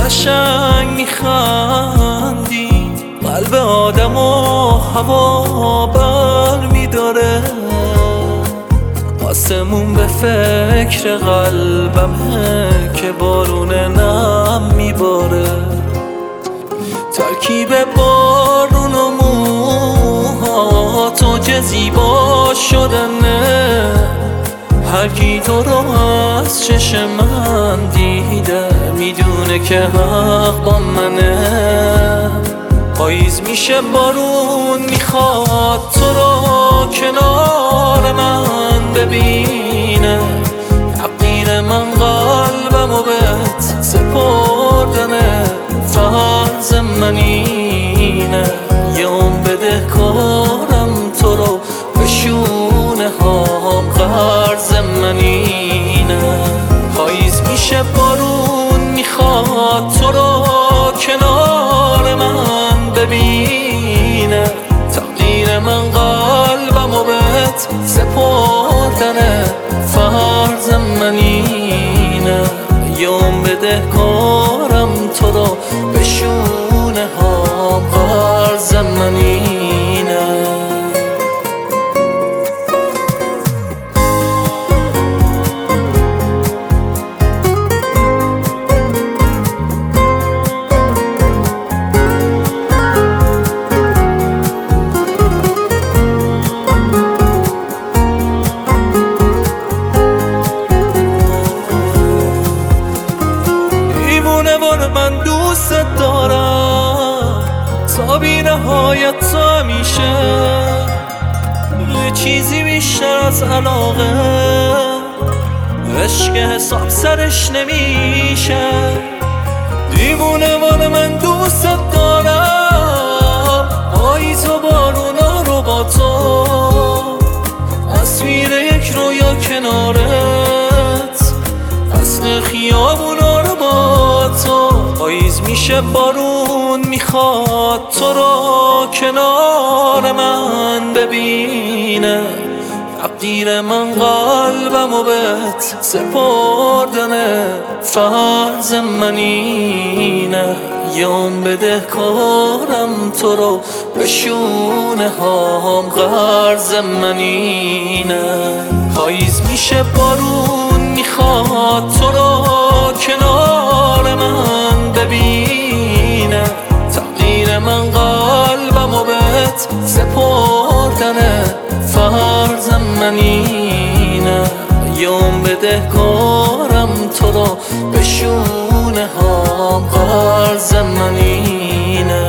قشنگ میخندی، قلب آدم و هوا بر میداره. آسمون به فکر قلبمه که بارون نم میباره. ترکیب بارون و موهات و زیبا شدنه. هر کی تو رو از چشم من دیده میدونه که حق با منه. پاییز میشه بارون میخواد تو رو کنار من ببینه. تقدیر من قلبمو بهت سپردنه. فرض من اینه یه عمر بدهکارم تو رو به شونه هام. قرض من اینه پاییز میشه بارون میخواد تو رو کنار من ببینه. تقدیر من قلبمو بهت سپردنه. فرض من اینه یه عمر بدهکارم تو رو به شونه هام. قرض من اینه. من دوست دارم تا بی نهایت تو همیشه. یه چیزی بیشتر از علاقه، عشق حساب سرش نمیشه. دیوونه وار من دوست دارم، پاییز و بارونا رو با تو. تصویر یک رویا کنارت، فصل خیابونا رو با تو. پاییز میشه بارون میخواد تو رو کنار من ببینه. تقدیر من قلبمو بهت سپردنه. فرض من اینه یه عمر بدهکارم تو رو به شونه هام. قرض من اینه پاییز میشه بارون میخواد تو رو کنار من ببینه. تقدیر من قلبمو بهت سپردنه. فرض من اینه یه عمر بدهکارم تو رو به شونه هام. قرض من اینه.